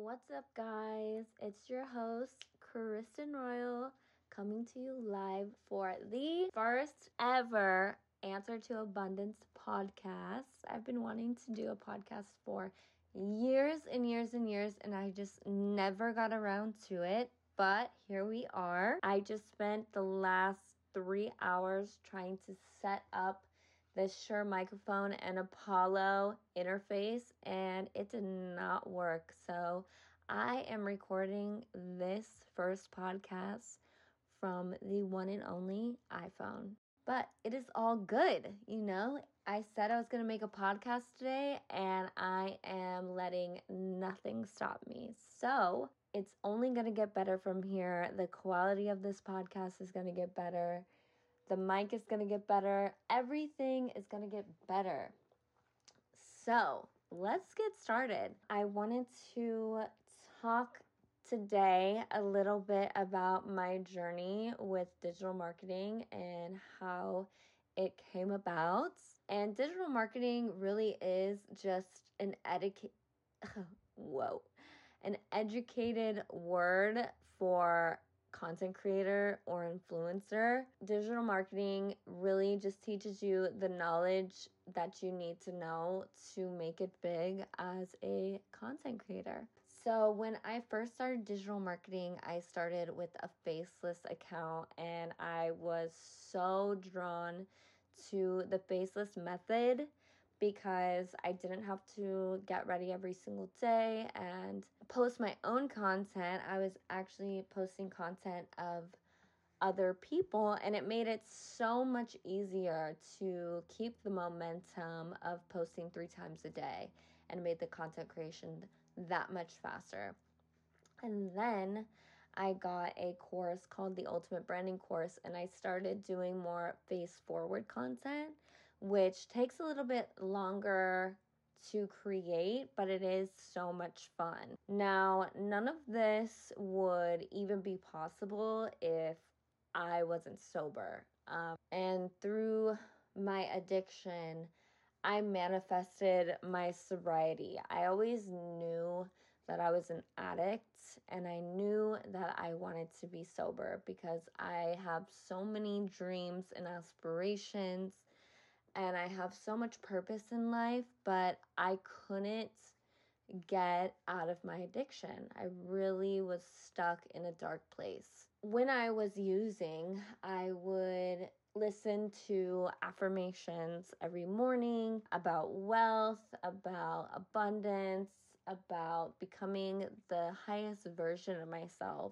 What's up, guys? It's your host, Kristen Royal, coming to you live for the first ever Answer to Abundance podcast. I've been wanting to do a podcast for years and years and years, and I just never got around to it. But here we are. I just spent the last 3 hours trying to set up this Shure microphone and Apollo interface, and it did not work. So I am recording this first podcast from the one and only iPhone. But it is all good, I said I was going to make a podcast today, and I am letting nothing stop me. So it's only going to get better from here. The quality of this podcast is going to get better. The mic is going to get better. Everything is going to get better. So let's get started. I wanted to talk today a little bit about my journey with digital marketing and how it came about. And digital marketing really is just an educated word for content creator or influencer. Digital marketing really just teaches you the knowledge that you need to know to make it big as a content creator. So when I first started digital marketing, I started with a faceless account, and I was so drawn to the faceless method because I didn't have to get ready every single day and post my own content. I was actually posting content of other people, and it made it so much easier to keep the momentum of posting 3 times a day, and made the content creation that much faster. And then I got a course called the Ultimate Branding Course, and I started doing more face forward content, which takes a little bit longer to create, but it is so much fun. Now, none of this would even be possible if I wasn't sober. And through my addiction, I manifested my sobriety. I always knew that I was an addict, and I knew that I wanted to be sober because I have so many dreams and aspirations, and I have so much purpose in life, but I couldn't get out of my addiction. I really was stuck in a dark place. When I was using, I would listen to affirmations every morning about wealth, about abundance, about becoming the highest version of myself.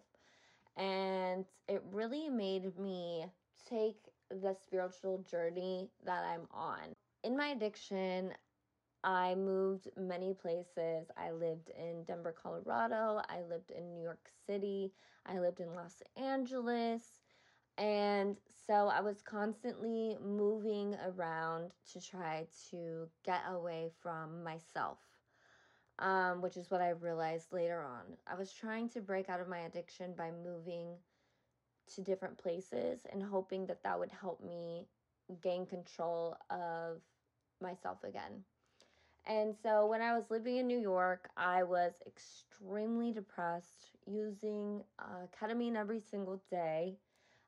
And it really made me take the spiritual journey that I'm on. In my addiction, I moved many places. I lived in Denver, Colorado. I lived in New York City. I lived in Los Angeles. And so I was constantly moving around to try to get away from myself, which is what I realized later on. I was trying to break out of my addiction by moving to different places and hoping that that would help me gain control of myself again. And so when I was living in New York, I was extremely depressed, using ketamine every single day,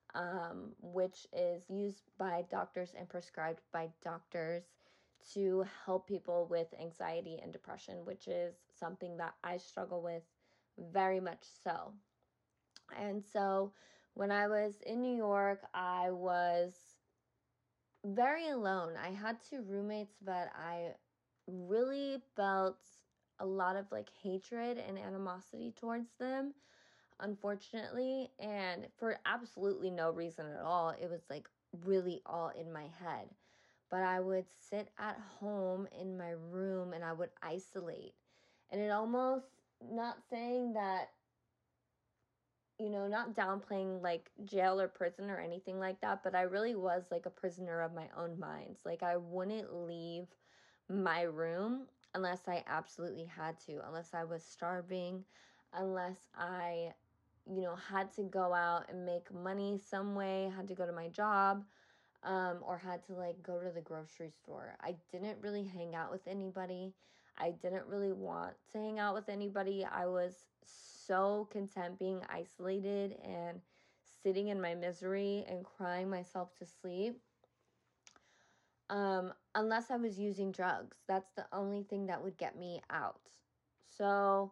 which is used by doctors and prescribed by doctors to help people with anxiety and depression, which is something that I struggle with very much so. And so when I was in New York, I was very alone. I had 2 roommates, but I really felt a lot of hatred and animosity towards them, unfortunately, and for absolutely no reason at all. It was really all in my head. But I would sit at home in my room and I would isolate. And it almost, not saying that, not downplaying jail or prison or anything like that, but I really was a prisoner of my own mind. I wouldn't leave my room unless I absolutely had to, unless I was starving, unless I, had to go out and make money some way, had to go to my job, or had to go to the grocery store. I didn't really hang out with anybody. I didn't really want to hang out with anybody. I was so content being isolated and sitting in my misery and crying myself to sleep. Unless I was using drugs. That's the only thing that would get me out. So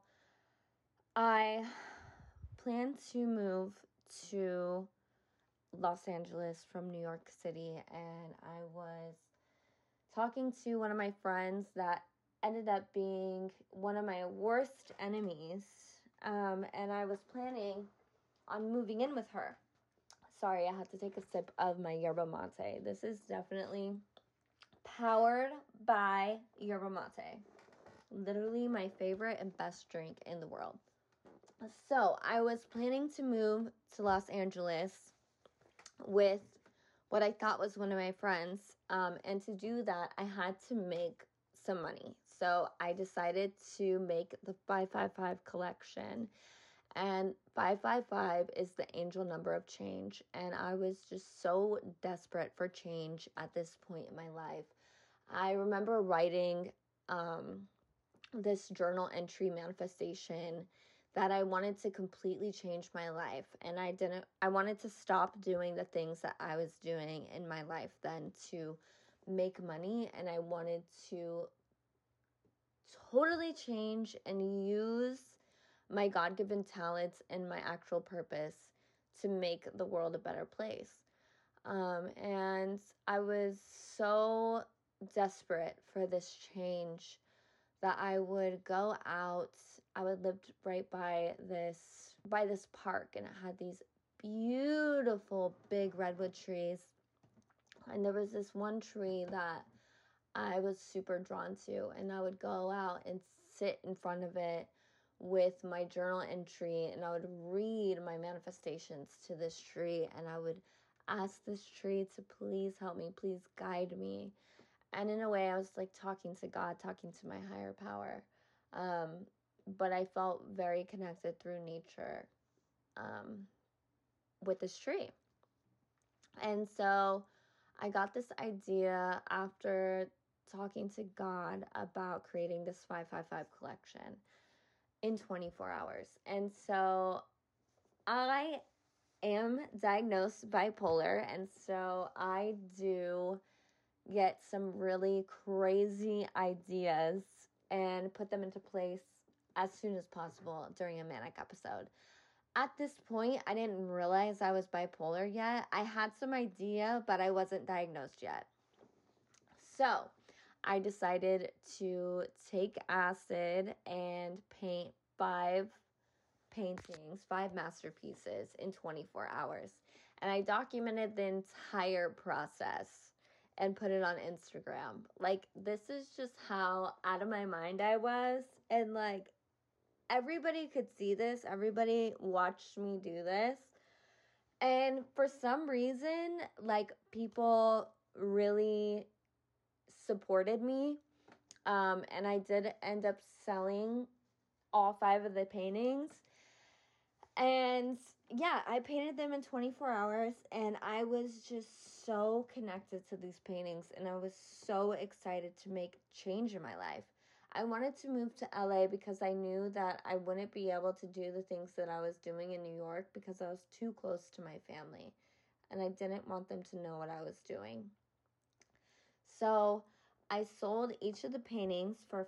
I plan to move to Los Angeles from New York City, and I was talking to one of my friends that ended up being one of my worst enemies, and I was planning on moving in with her. Sorry, I had to take a sip of my yerba mate. This is definitely powered by yerba mate. Literally my favorite and best drink in the world. So I was planning to move to Los Angeles with what I thought was one of my friends. And to do that, I had to make some money. So I decided to make the 555 collection. And 555 is the angel number of change. And I was just so desperate for change at this point in my life. I remember writing this journal entry manifestation that I wanted to completely change my life. And I wanted to stop doing the things that I was doing in my life then to make money. And I wanted to totally change and use my God-given talents and my actual purpose to make the world a better place. And I was so desperate for this change that I would go out. I would live right by this park, and it had these beautiful big redwood trees. And there was this one tree that I was super drawn to, and I would go out and sit in front of it with my journal entry, and I would read my manifestations to this tree, and I would ask this tree to please help me, please guide me. And in a way, I was like talking to God, talking to my higher power. But I felt very connected through nature with this tree. And so I got this idea after talking to God about creating this 555 collection in 24 hours. And so I am diagnosed bipolar, and so I do get some really crazy ideas and put them into place as soon as possible during a manic episode. At this point, I didn't realize I was bipolar yet. I had some idea, but I wasn't diagnosed yet. So I decided to take acid and paint 5 masterpieces in 24 hours. And I documented the entire process and put it on Instagram. Like, this is just how out of my mind I was. And like, everybody could see this. Everybody watched me do this. And for some reason, like, people really supported me. And I did end up selling all 5 of the paintings. And yeah, I painted them in 24 hours, and I was just so connected to these paintings, and I was so excited to make change in my life. I wanted to move to LA because I knew that I wouldn't be able to do the things that I was doing in New York because I was too close to my family, and I didn't want them to know what I was doing. So I sold each of the paintings for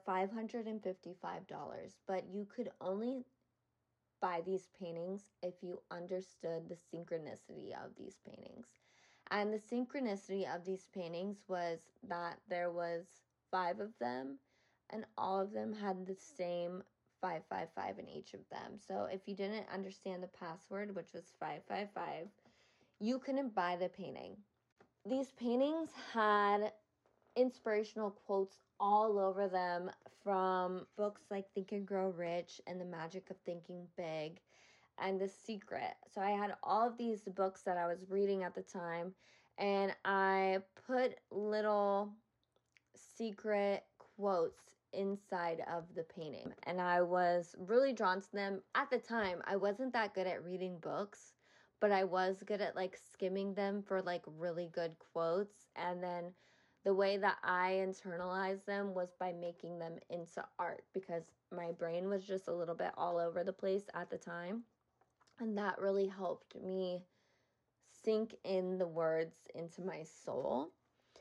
$555, but you could only buy these paintings if you understood the synchronicity of these paintings. And the synchronicity of these paintings was that there was 5 of them, and all of them had the same 555 in each of them. So if you didn't understand the password, which was 555, you couldn't buy the painting. These paintings had inspirational quotes all over them from books like Think and Grow Rich and The Magic of Thinking Big and The Secret. So I had all of these books that I was reading at the time, and I put little secret quotes inside of the painting, and I was really drawn to them. At the time, I wasn't that good at reading books, but I was good at like skimming them for like really good quotes, and then the way that I internalized them was by making them into art, because my brain was just a little bit all over the place at the time. And that really helped me sink in the words into my soul.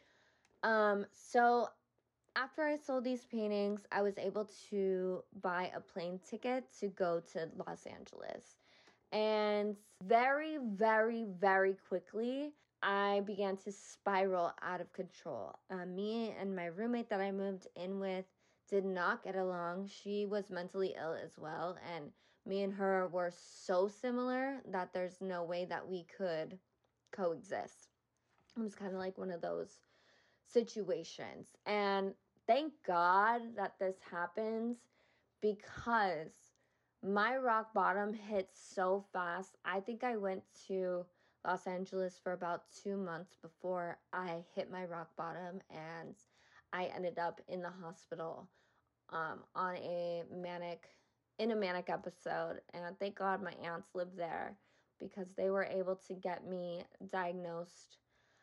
So after I sold these paintings, I was able to buy a plane ticket to go to Los Angeles. And very, very, very quickly, I began to spiral out of control. Me and my roommate that I moved in with did not get along. She was mentally ill as well, and me and her were so similar that there's no way that we could coexist. It was kind of like one of those situations. And thank God that this happens, because my rock bottom hit so fast. I think I went to Los Angeles for about 2 months before I hit my rock bottom, and I ended up in the hospital on a manic episode. And thank God my aunts lived there, because they were able to get me diagnosed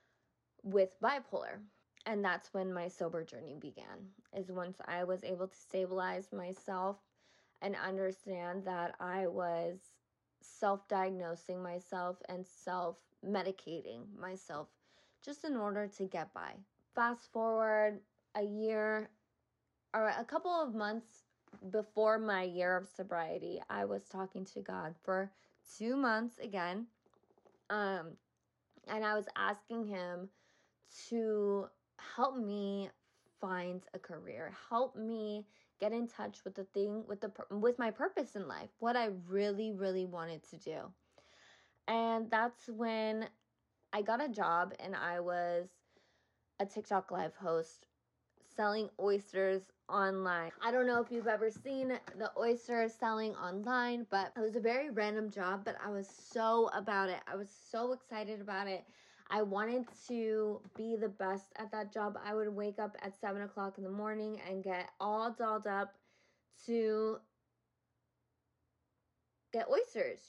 with bipolar. And that's when my sober journey began, is once I was able to stabilize myself and understand that I was self-diagnosing myself and self-medicating myself just in order to get by. Fast forward a year or a couple of months before my year of sobriety, I was talking to God for 2 months again. And I was asking him to help me find a career, help me get in touch with the thing, with my purpose in life, what I really, really wanted to do. And that's when I got a job, and I was a TikTok live host selling oysters online. I don't know if you've ever seen the oysters selling online, but it was a very random job, but I was so about it. I was so excited about it. I wanted to be the best at that job. I would wake up at 7 o'clock in the morning and get all dolled up to get oysters,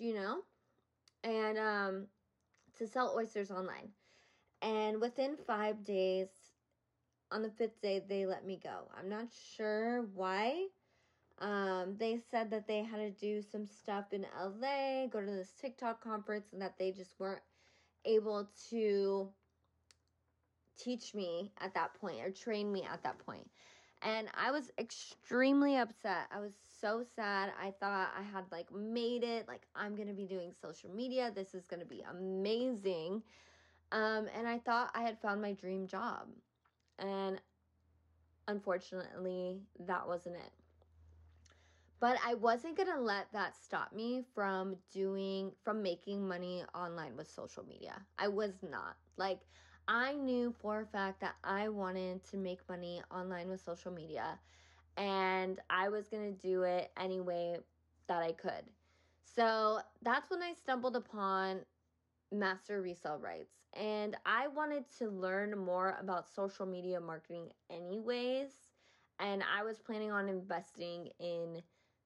and to sell oysters online. And within 5 days, on the 5th day, they let me go. I'm not sure why. They said that they had to do some stuff in LA, go to this TikTok conference, and that they just weren't able to teach me at that point or train me at that point. And I was extremely upset. I was so sad. I thought I had made it. I'm going to be doing social media. This is going to be amazing. And I thought I had found my dream job. And unfortunately, that wasn't it. But I wasn't going to let that stop me from making money online with social media. I was not. I knew for a fact that I wanted to make money online with social media, and I was going to do it any way that I could. So that's when I stumbled upon Master Resale Rights, and I wanted to learn more about social media marketing anyways, and I was planning on investing in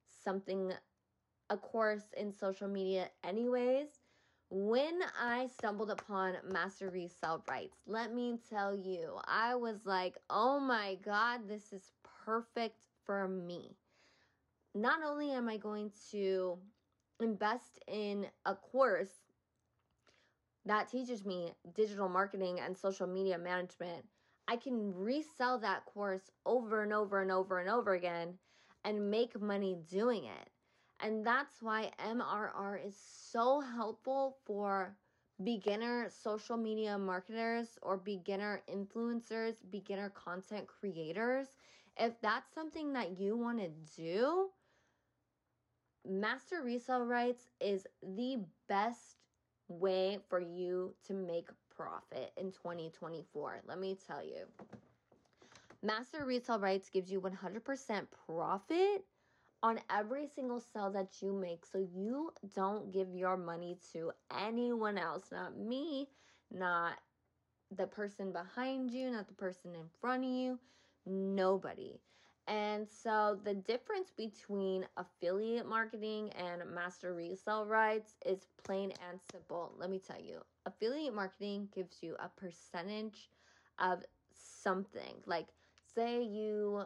a course in social media anyways. When I stumbled upon Master Resale Rights, let me tell you, I was like, oh my God, this is perfect for me. Not only am I going to invest in a course that teaches me digital marketing and social media management, I can resell that course over and over and over and over again and make money doing it. And that's why MRR is so helpful for beginner social media marketers or beginner influencers, beginner content creators. If that's something that you want to do, Master Resale Rights is the best way for you to make profit in 2024. Let me tell you. Master Resale Rights gives you 100% profit on every single sale that you make, so you don't give your money to anyone else, not me, not the person behind you, not the person in front of you, nobody. And so the difference between affiliate marketing and Master Resale Rights is plain and simple. Let me tell you, affiliate marketing gives you a percentage of something. Like, say you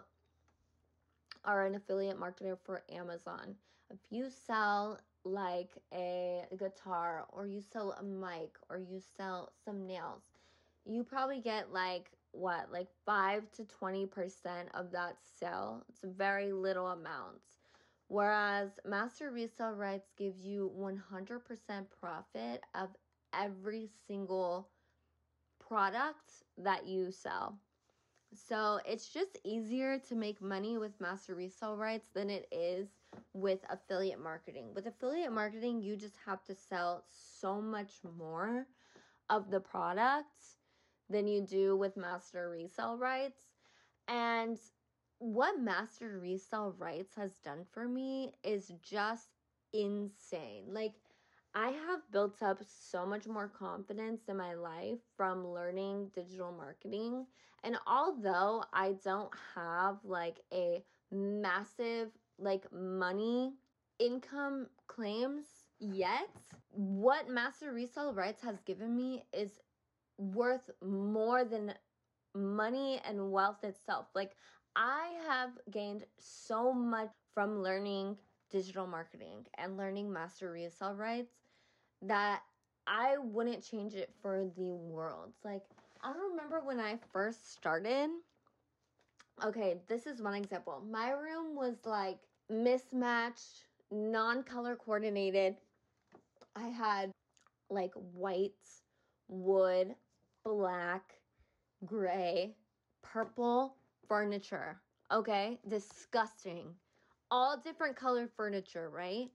are an affiliate marketer for Amazon. If you sell like a guitar, or you sell a mic, or you sell some nails, you probably get like what, like 5 to 20% of that sale. It's very little amounts. Whereas master resale rights gives you 100% profit of every single product that you sell. So it's just easier to make money with master resale rights than it is with affiliate marketing. With affiliate marketing, you just have to sell so much more of the product than you do with master resale rights. And what master resale rights has done for me is just insane. Like, I have built up so much more confidence in my life from learning digital marketing. And although I don't have like a massive like money income claims yet, what master resale rights has given me is worth more than money and wealth itself. Like, I have gained so much from learning digital marketing and learning master resale rights that I wouldn't change it for the world. Like, I remember when I first started. Okay, this is one example. My room was like mismatched, non-color coordinated. I had like white, wood, black, gray, purple furniture. Okay, disgusting. All different colored furniture, right?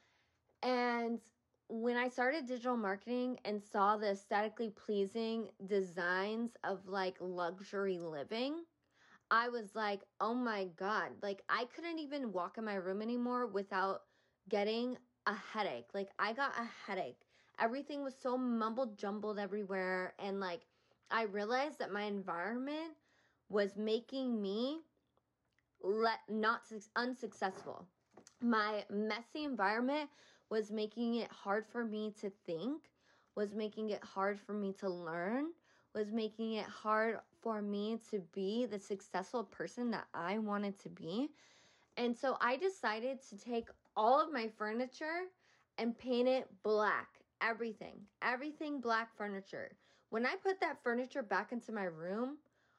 And when I started digital marketing and saw the aesthetically pleasing designs of like luxury living, I was like, oh my God, like I couldn't even walk in my room anymore without getting a headache. Like, I got a headache. Everything was so mumbled jumbled everywhere. And like, I realized that my environment was making me unsuccessful. My messy environment was making it hard for me to think, was making it hard for me to learn, was making it hard for me to be the successful person that I wanted to be. And so I decided to take all of my furniture and paint it black. Everything black furniture. When I put that furniture back into my room,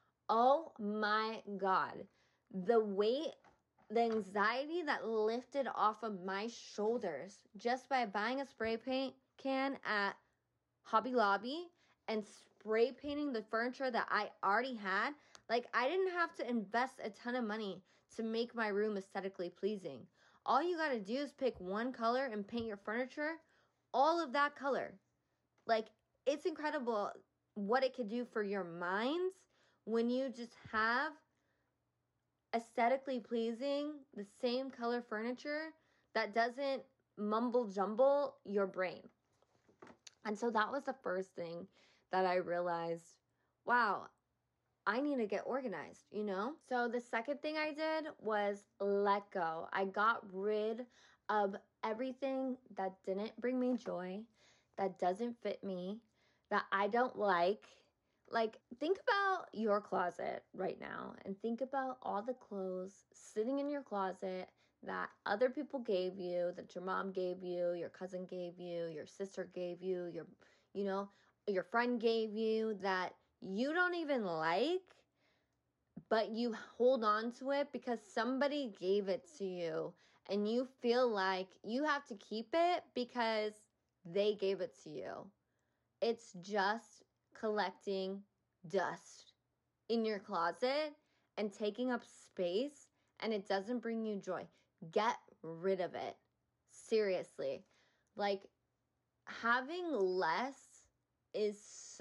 oh my God, the weight, the anxiety that lifted off of my shoulders just by buying a spray paint can at Hobby Lobby and spray painting the furniture that I already had. Like, I didn't have to invest a ton of money to make my room aesthetically pleasing. All you gotta do is pick one color and paint your furniture all of that color. Like, it's incredible what it could do for your minds when you just have aesthetically pleasing, the same color furniture that doesn't mumble jumble your brain. And so that was the first thing that I realized, wow, I need to get organized, you know? So the second thing I did was let go. I got rid of everything that didn't bring me joy, that doesn't fit me, that I don't like. Like, think about your closet right now and think about all the clothes sitting in your closet that other people gave you, that your mom gave you, your cousin gave you, your sister gave you, your friend gave you, that you don't even like, but you hold on to it because somebody gave it to you and you feel like you have to keep it because they gave it to you. It's just collecting dust in your closet and taking up space, and it doesn't bring you joy. Get rid of it. Seriously. Like, having less is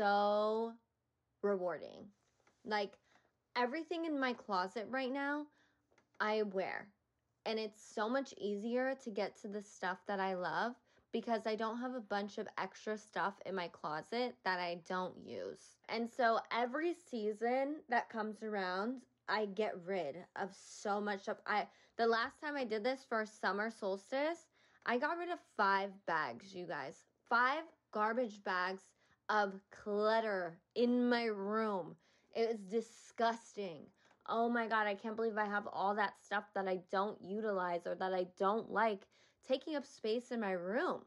so rewarding. Like, everything in my closet right now, I wear. And it's so much easier to get to the stuff that I love because I don't have a bunch of extra stuff in my closet that I don't use. And so every season that comes around, I get rid of so much stuff. The last time I did this for summer solstice, I got rid of 5 bags, you guys. 5 garbage bags of clutter in my room. It was disgusting. Oh my God, I can't believe I have all that stuff that I don't utilize or that I don't like taking up space in my room.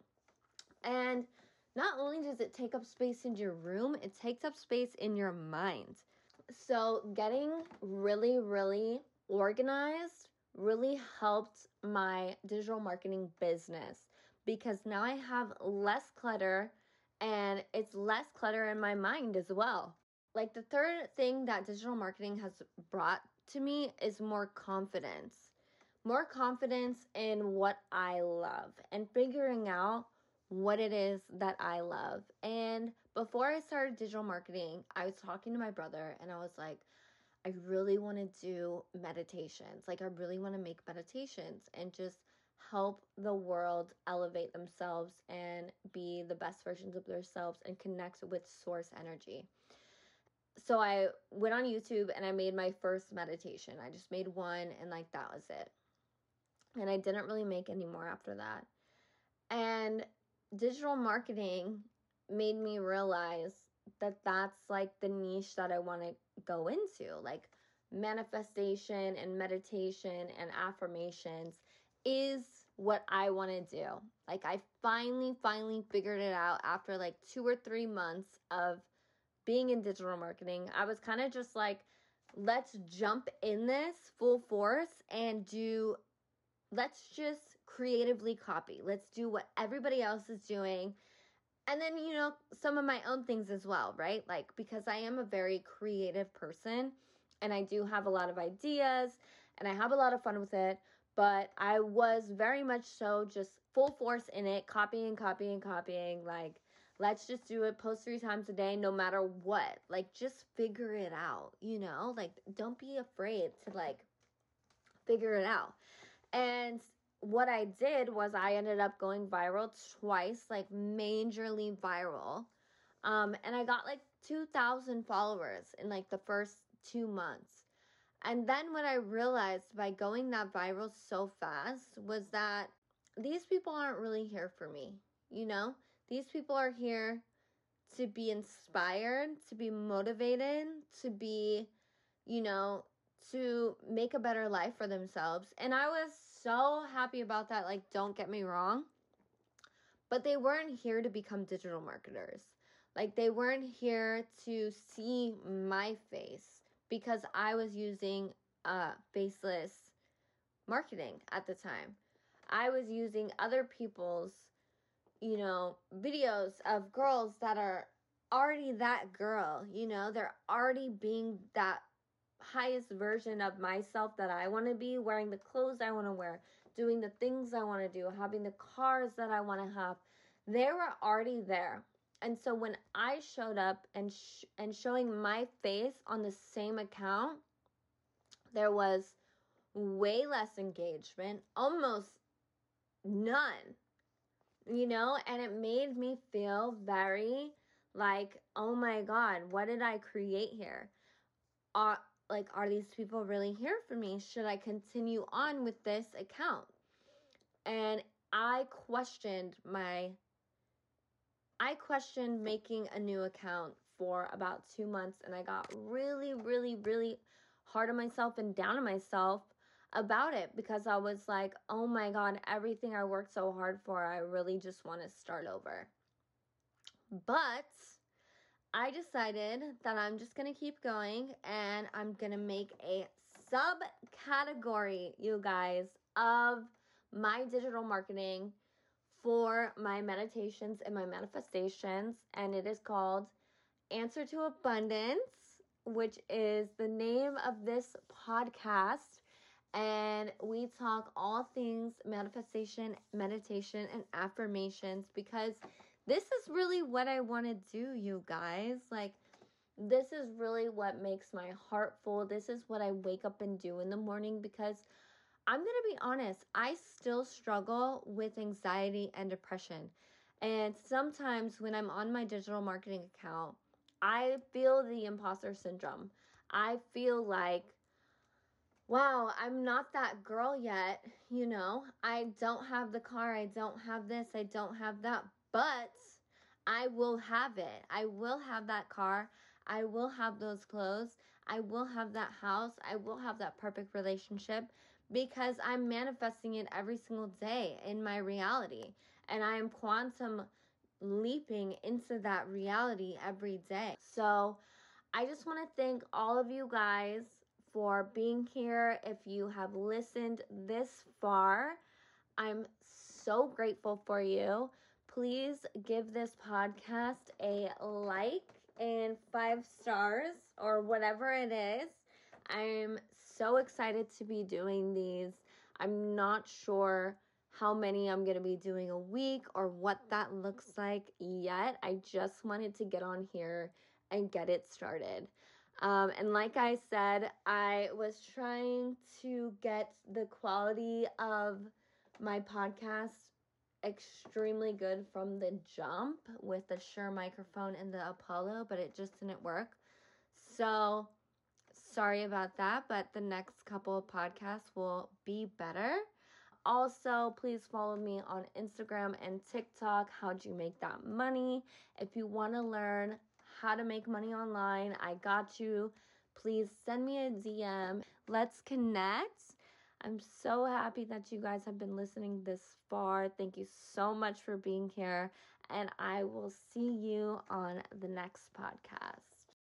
And not only does it take up space in your room, it takes up space in your mind. So getting really, really organized really helped my digital marketing business because now I have less clutter and it's less clutter in my mind as well. Like the third thing that digital marketing has brought to me is more confidence. More confidence in what I love and figuring out what it is that I love. And before I started digital marketing, I was talking to my brother and I was like, I really want to do meditations. Like, I really want to make meditations and just help the world elevate themselves and be the best versions of themselves and connect with source energy. So I went on YouTube and I made my first meditation. I just made one and like that was it. And I didn't really make any more after that. And digital marketing made me realize that that's like the niche that I want to go into. Like manifestation and meditation and affirmations is what I want to do. Like I finally figured it out after like 2 or 3 months of being in digital marketing. I was kind of just like, let's jump in this full force and let's just creatively copy. Let's do what everybody else is doing. And then, some of my own things as well, right? Like, because I am a very creative person and I do have a lot of ideas and I have a lot of fun with it. But I was very much so just full force in it, copying. Like, let's just do it, post 3 times a day, no matter what. Like, just figure it out, Like, don't be afraid to, like, figure it out. And what I did was I ended up going viral twice, like majorly viral. And I got like 2,000 followers in like the first 2 months. And then what I realized by going that viral so fast was that these people aren't really here for me, These people are here to be inspired, to be motivated, to be, to make a better life for themselves. And I was so happy about that. Like, don't get me wrong, but they weren't here to become digital marketers. Like, they weren't here to see my face because I was using faceless marketing at the time. I was using other people's, videos of girls that are already that girl, they're already being that highest version of myself that I want to be, wearing the clothes I want to wear, doing the things I want to do, having the cars that I want to have. They were already there. And so when I showed up and showing my face on the same account, there was way less engagement, almost none, and it made me feel very like, oh my God, what did I create here? Are these people really here for me? Should I continue on with this account? And I questioned making a new account for about 2 months, and I got really, really, really hard on myself and down on myself about it because I was like, oh my God, everything I worked so hard for, I really just want to start over. But I decided that I'm just going to keep going and I'm going to make a subcategory, you guys, of my digital marketing for my meditations and my manifestations. And it is called Answer to Abundance, which is the name of this podcast. And we talk all things manifestation, meditation, and affirmations because this is really what I want to do, you guys. Like, this is really what makes my heart full. This is what I wake up and do in the morning because I'm going to be honest, I still struggle with anxiety and depression. And sometimes when I'm on my digital marketing account, I feel the imposter syndrome. I feel like, wow, I'm not that girl yet, I don't have the car, I don't have this, I don't have that, but I will have it. I will have that car. I will have those clothes. I will have that house. I will have that perfect relationship because I'm manifesting it every single day in my reality. And I am quantum leaping into that reality every day. So I just want to thank all of you guys for being here. If you have listened this far, I'm so grateful for you. Please give this podcast a like and 5 stars or whatever it is. I'm so excited to be doing these. I'm not sure how many I'm going to be doing a week or what that looks like yet. I just wanted to get on here and get it started. And like I said, I was trying to get the quality of my podcast extremely good from the jump with the Shure microphone and the Apollo, but it just didn't work. So sorry about that, but the next couple of podcasts will be better. Also, please follow me on Instagram and TikTok. How'd you make that money? If you want to learn how to make money online, I got you. Please send me a DM. Let's connect. I'm so happy that you guys have been listening this far. Thank you so much for being here, and I will see you on the next podcast.